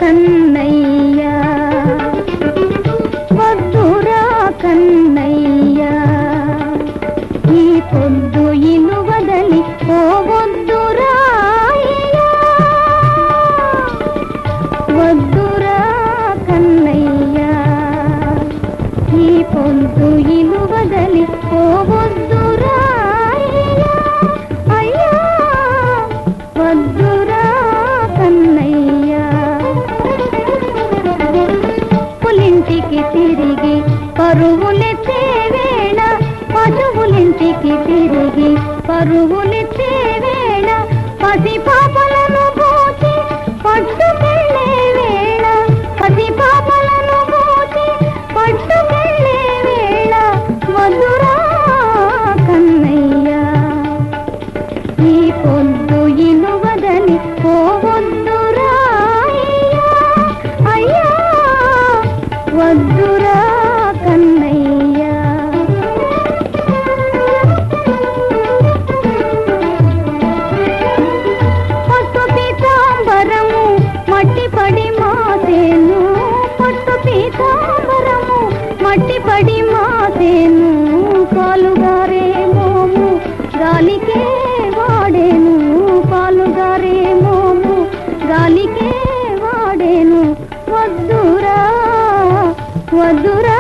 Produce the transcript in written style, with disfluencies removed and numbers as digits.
కన్నయ్యా వద్దురా కన్నయ్యా ఈ పొద్దు ఇల్లు వదలి పోవద్దురా అయ్యా వద్దురా కన్నయ్యా ఈ పొద్దు ఇల్లు వదలి పోవద్దురా అయ్యా వద్దురా కన్నయ్యా పులింటికి తిరిగి పరువులెత్తే వేళ పశువులింటికి తిరిగి పరువులెత్తే వేళ పసి పాపలను పోచి పట్టుకెళ్ళే వేళ పసి పాపలను పోచి పట్టుకెళ్ళే వేళ వద్దురా కన్నయ్యా ఈ పొద్దు ఇల్లు వదలి పోవద్దురా అయ్యా వద్దురా కన్నయ్యా పట్టు పీతాంబరము మట్టి పడి మాసేను పట్టు పీతాంబరము మట్టి పడి మాసేను పాలుగారే మోము గాలికే వాడేను పాలుగారే మోము గాలికే వాడేను వద్దురా వద్దురా